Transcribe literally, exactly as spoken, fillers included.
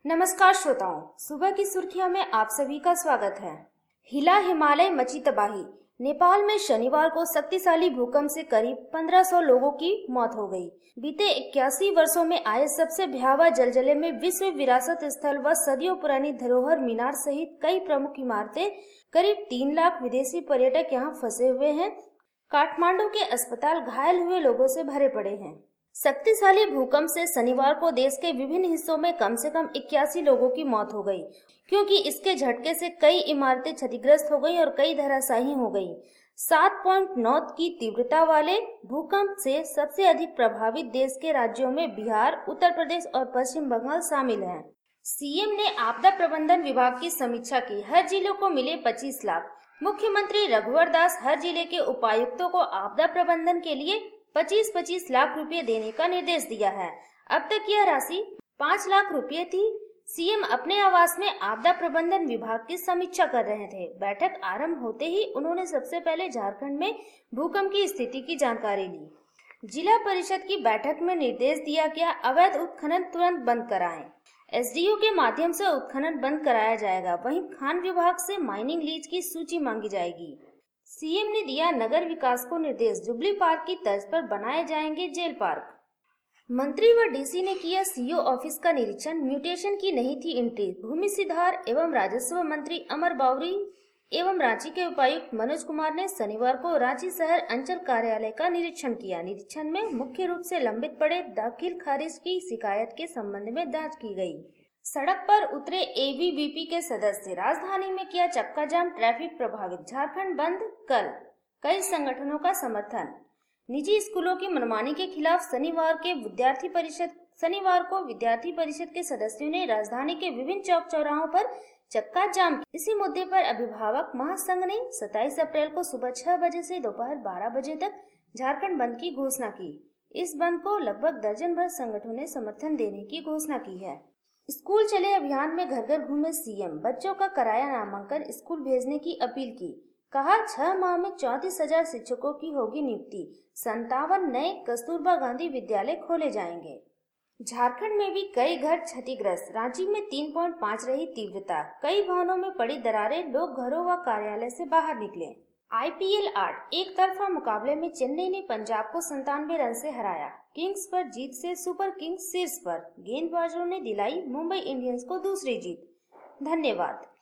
नमस्कार श्रोताओं, सुबह की सुर्खियों में आप सभी का स्वागत है। हिला हिमालय, मची तबाही। नेपाल में शनिवार को शक्तिशाली भूकंप से करीब पंद्रह सौ लोगों की मौत हो गई। बीते इक्यासी वर्षों में आए सबसे भयावह जलजले में विश्व विरासत स्थल व सदियों पुरानी धरोहर मीनार सहित कई प्रमुख इमारतें, करीब तीन लाख विदेशी पर्यटक यहाँ फंसे हुए हैं। काठमांडू के अस्पताल घायल हुए लोगों से भरे पड़े हैं। शक्तिशाली भूकंप से शनिवार को देश के विभिन्न हिस्सों में कम से कम इक्यासी लोगों की मौत हो गई, क्योंकि इसके झटके से कई इमारतें क्षतिग्रस्त हो गईं और कई धराशायी हो गईं। सात पॉइंट नौ की तीव्रता वाले भूकंप से सबसे अधिक प्रभावित देश के राज्यों में बिहार, उत्तर प्रदेश और पश्चिम बंगाल शामिल हैं। सीएम ने आपदा प्रबंधन विभाग की समीक्षा की। हर जिलों को मिले पच्चीस लाख। मुख्यमंत्री रघुवर दास हर जिले के उपायुक्तों को आपदा प्रबंधन के लिए पच्चीस पच्चीस लाख रुपए देने का निर्देश दिया है। अब तक यह राशि पाँच लाख रुपए थी। सीएम अपने आवास में आपदा प्रबंधन विभाग की समीक्षा कर रहे थे। बैठक आरंभ होते ही उन्होंने सबसे पहले झारखंड में भूकंप की स्थिति की जानकारी ली। जिला परिषद की बैठक में निर्देश दिया गया, अवैध उत्खनन तुरंत बंद कराएं। एसडीओ के माध्यम से उत्खनन बंद कराया जाएगा। वहीं खान विभाग से माइनिंग लीज की सूची मांगी जाएगी। सीएम ने दिया नगर विकास को निर्देश, जुबली पार्क की तर्ज पर बनाए जाएंगे जेल पार्क। मंत्री व डीसी ने किया सीओ ऑफिस का निरीक्षण। म्यूटेशन की नहीं थी एंट्री। भूमि सुधार एवं राजस्व मंत्री अमर बावरी एवं रांची के उपायुक्त मनोज कुमार ने शनिवार को रांची शहर अंचल कार्यालय का निरीक्षण किया। निरीक्षण में मुख्य रूप से लंबित पड़े दाखिल खारिज की शिकायत के संबंध में जांच की गई। सड़क पर उतरे एबीवीपी के सदस्य। राजधानी में किया चक्का जाम, ट्रैफिक प्रभावित। झारखंड बंद कल। कई संगठनों का समर्थन। निजी स्कूलों की मनमानी के खिलाफ शनिवार के विद्यार्थी परिषद शनिवार को विद्यार्थी परिषद के सदस्यों ने राजधानी के विभिन्न चौक चौराहों पर चक्का जाम किया। इसी मुद्दे पर अभिभावक महासंघ ने सत्ताईस अप्रैल को सुबह छह बजे से दोपहर बारह बजे तक झारखंड बंद की घोषणा की। इस बंद को लगभग दर्जन भर संगठनों ने समर्थन देने की घोषणा की है। स्कूल चले अभियान में घर घर घूमे सीएम। बच्चों का कराया नामांकन, स्कूल भेजने की अपील की। कहा, छह माह में चौंतीस हजार शिक्षकों की होगी नियुक्ति। संतावन नए कस्तूरबा गांधी विद्यालय खोले जाएंगे। झारखंड में भी कई घर क्षतिग्रस्त। रांची में तीन पॉइंट पाँच रही तीव्रता। कई भवनों में पड़ी दरारें, लोग घरों व कार्यालय से बाहर निकले। आईपीएल आठ एक तरफा मुकाबले में चेन्नई ने पंजाब को संतानवे रन से हराया। किंग्स पर जीत से सुपर किंग्स शीर्ष पर। गेंदबाजों ने दिलाई मुंबई इंडियंस को दूसरी जीत। धन्यवाद।